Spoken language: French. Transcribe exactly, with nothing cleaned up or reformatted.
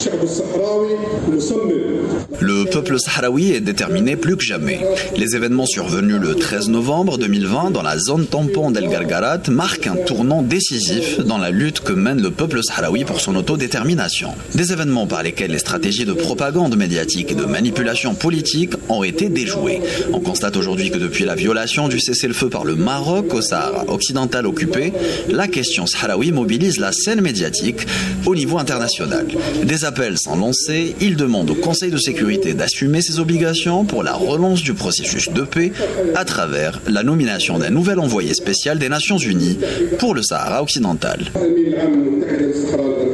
Le peuple sahraoui est déterminé plus que jamais. Les événements survenus le treize novembre deux mille vingt dans la zone tampon d'El Gargarat marquent un tournant décisif dans la lutte que mène le peuple sahraoui pour son autodétermination. Des événements par lesquels les stratégies de propagande médiatique et de manipulation politique ont été déjouées. On constate aujourd'hui que depuis la violation du cessez-le-feu par le Maroc au Sahara occidental occupé, la question sahraoui mobilise la scène médiatique au niveau international. Des appels sont lancés, ils demandent au Conseil de sécurité d'assumer ses obligations pour la relance du processus de paix à travers la nomination d'un nouvel envoyé spécial des Nations Unies pour le Sahara occidental.